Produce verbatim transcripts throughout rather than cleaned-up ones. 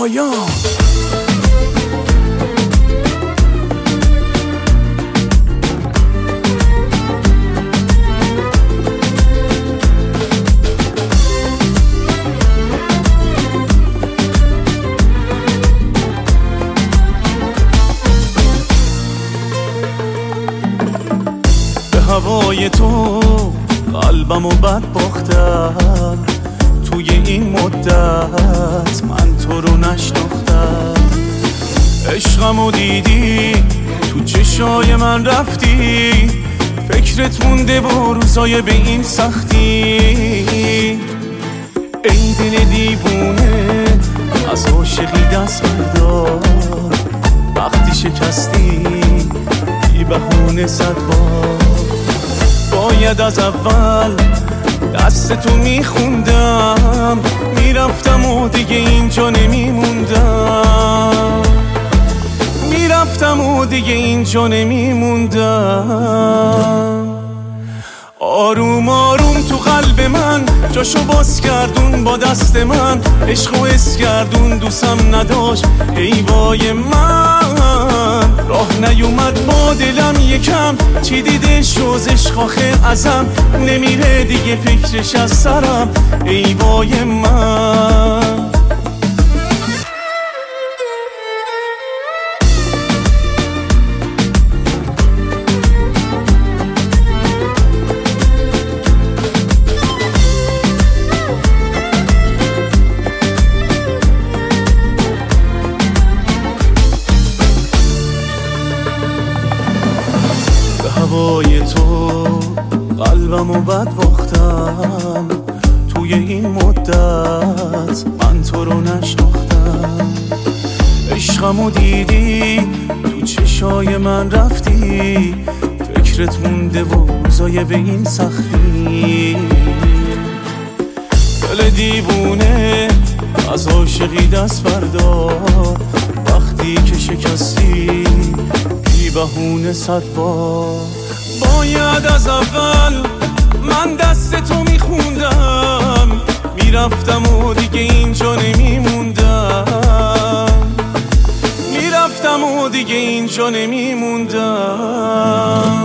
شایان. هوای تو قلبمو بد باختم، توی این مدت من تو رو نشناختم. عشقمو دیدی تو چشای من رفتی، فکرت مونده و روزای به این سختی. ای دل دیوونه از عاشقی دست بردار، وقتی شکستی بی بهونه صد بار. باید از اول دست تو میخوندم، میرفتم و دیگه اینجا نمیموندم، میرفتم و دیگه اینجا نمیموندم. آروم آروم تو قلب من جاشو باز کردون با دست من، عشقو حس کردون دوستم نداشت ای وای من. راه نیومد با دلم یکم، چی دیده شوز عشق آخه ازم نمیره دیگه فکرش از سرم ای وای من. هوای تو قلبمو بد باختم، توی این مدت من تو رو نشناختم. عشقمو دیدی تو چشای من رفتی، فکرت مونده و روزای به این سختی. دل دیوونه از عاشقی دست بردار، وقتی که شکستی بی بهونه صد بار. باید از اول من دست تو میخوندم، میرفتم و دیگه اینجا نمیموندم، میرفتم و دیگه اینجا نمیموندم.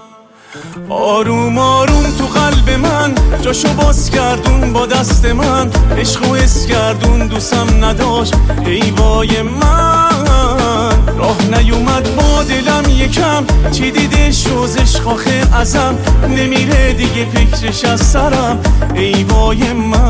آروم آروم تو قلب من جاشو باز کردون با دست من، عشقو حس کردون دوستم نداشت ای وای من. راه نیومد با دلم یکم، چی دیده شوز عشق آخه ازم نمیره دیگه فکرش از سرم ای وای من.